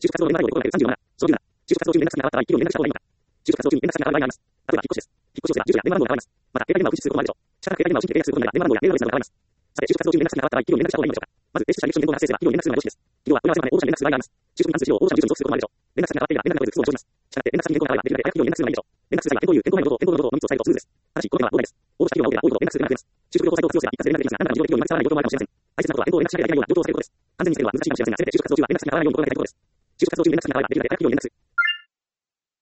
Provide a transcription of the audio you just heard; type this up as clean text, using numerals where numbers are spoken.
就職活動の年前を行う37。その17、就職活動中に連絡先が変わった場合、企業に連絡した方がいいのか。就職活動中に連絡先が変わる場合があります。例えば、引っ越しです。引っ越しをすれば、住所や電話番号が変わります。また、携帯電話を維持することもあるでしょう。しかし、携帯電話を新規で契約することになれば、電話番号やメールアドレスなどが変わります。さて、就職活動中に連絡先が変わった場合、企業に連絡した方がいいのでしょうか。まず、提出者履歴書に変更が発生すれば、企業に連絡するのが常識です。企業は問い合わせまで応募者に連絡する場合があります。就職に関する資料を応募者の住所に送付することもあるでしょう。連絡先が変わっていれば、連絡が取れず不相を生じます。したがって、連絡先に変更があれば、できるだけ早く企業に連絡するのがいいでしょう。連絡する際は、変更有、変更前のことを、変更のことをのみと伝えるとスムーズです。ただし、この点は妨害です。応募者企業が多いほど連絡する連絡が増えます。就職情報サイトを活用すれば、一括で連絡できますが、何らかの事情で企業に連絡されない状況もあるかもしれません。大切なことは、変更を連絡しなければいけないような状況を避けることです。安全にするのは難しいかもしれませんが、せめて就職活動中は連絡先が変わらないように心がけたいことです。就職活動中に連絡先が変われば、できるだけ早く企業に連絡する。